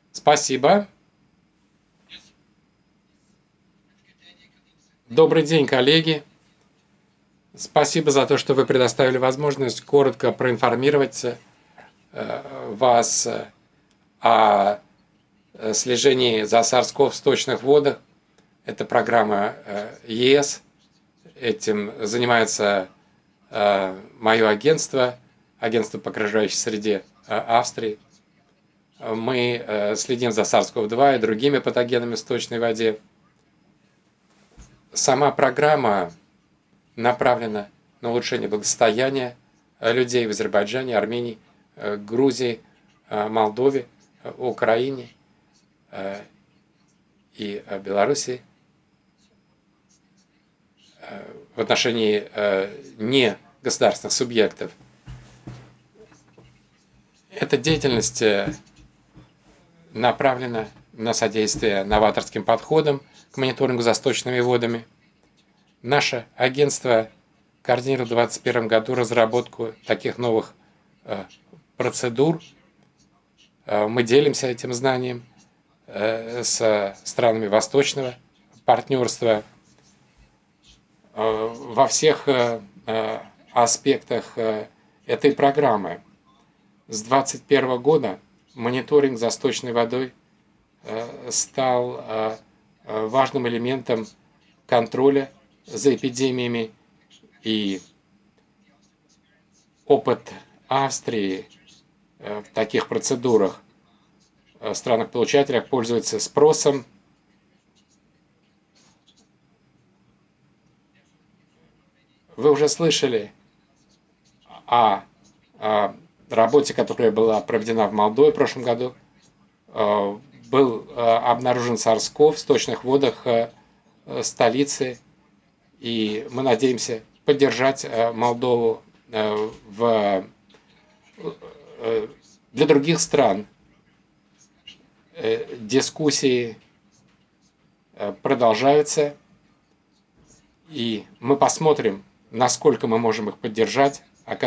Спасибо. Добрый день, коллеги. Спасибо за то, что вы предоставили возможность коротко проинформировать вас о слежении за SARS-CoV в сточных водах. Это программа ЕС. Этим занимается мое агентство по окружающей среде Австрии. Мы следим за SARS-CoV-2 и другими патогенами в сточной воде. Сама программа направлена на улучшение благосостояния людей в Азербайджане, Армении, Грузии, Молдове, Украине и Беларуси в отношении негосударственных субъектов. Эта деятельность направлена на содействие новаторским подходам к мониторингу за сточными водами. Наше агентство координирует в 2021 году разработку таких новых процедур. Мы делимся этим знанием с странами Восточного партнерства во всех аспектах этой программы. С 2021 года мониторинг за сточной водой стал важным элементом контроля за эпидемиями, и опыт Австрии в таких процедурах в странах-получателях пользуется спросом. Вы уже слышали о работе, которая была проведена в Молдове в прошлом году. Был обнаружен SARS-CoV в сточных водах столицы, и мы надеемся поддержать Молдову для других стран. Дискуссии продолжаются, и мы посмотрим, насколько мы можем их поддержать,